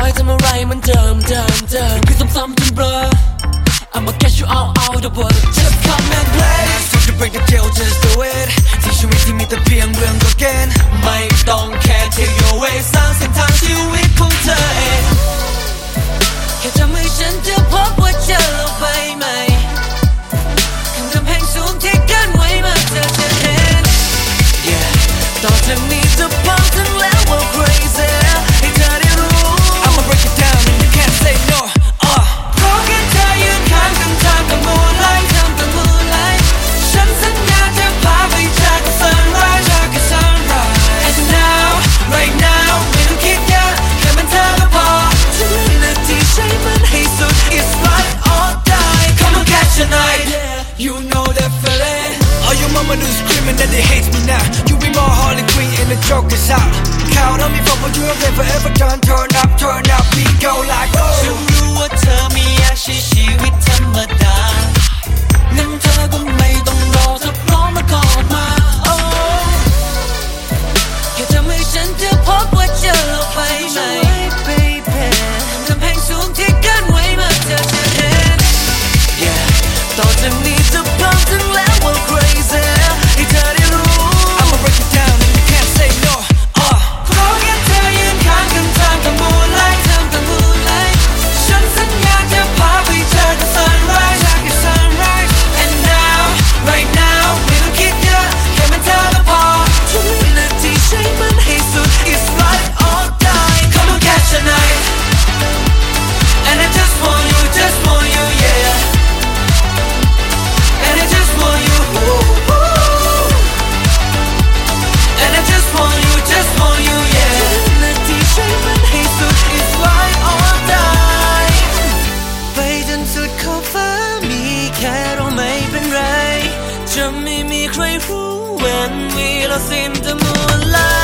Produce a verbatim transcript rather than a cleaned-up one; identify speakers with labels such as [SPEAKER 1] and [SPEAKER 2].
[SPEAKER 1] ทำอะไรมันเดิมเดิมเดิมคือซ้ำๆจนเบลอ I'ma get you out out the world just come and play so to break the deal just do it ที่ชีวิตที่มีแต่เพียงเรื่องก็เกณฑ์ไม่ต้องแค่ take your way สร้างเส้นทางชีวิตของเธอเองแค่ทำให้ฉันจะพบว่าเจอโลกใบใหม่ข้างกำแพงสูงที่กั้นไว้มาเธอจะเห็น yeah ต่อจากนี้จะพังทั้งแล้วว่า crazy ให้เธอได้รู้ I'ma break it down and you can't say no uh ขอแค่เธอยืนข้างกันทางกับ moonlight ทางกับ moonlight ฉันสัญญาจะพาไปเจอกับ sunrise เจอกับ sunrise and now right now ไม่ต้องคิดเยอะแค่มันเธอก็พอทุกวินาทีใช้มันให้สุด it's right or die come on catch a night you know that feeling all your mama do screaming that they hate me now you be more Harley Quinn and the joke is out count on me for what you have never ever done turn up turn up we go like oh ฉันรู้ว่าเธอไม่อยากใช้ชีวิตธรรมดางั้นเธอก็ไม่ต้องรอเธอพร้อมแล้วก็ออกมา oh แค่ทำให้ฉันจะพบว่าเจอโลกใบใหม่ baby กำแพงสูงที่กั้นไว้มาเธอจะเห็น yeah ต่อจากนี้จะพังทั้งแล้วว่า crazy ให้เธอได้รู้ I'ma break it down and you can't say no uh ขอแค่เธอยืนข้างกันทางกับ moonlight ทางกับ moonlight ฉันสัญญาจะพาไปเจอกับ sunrise เจอกับ sunrise and now right now ไม่ต้องคิดเยอะแค่มันเธอก็พอทุกวินาทีใช้มันให้สุด it's right or die come on catch a night and I just want you just want you yeah and I just want you ooh, ooh. and I just want you just want you yeah ทุกวินาทีใช้มันให้สุด it's right or die ไปจนสุดขอบฟ้ามีแค่เราไม่เป็นไรจะไม่มีใครรู้ when we lost in the moonlight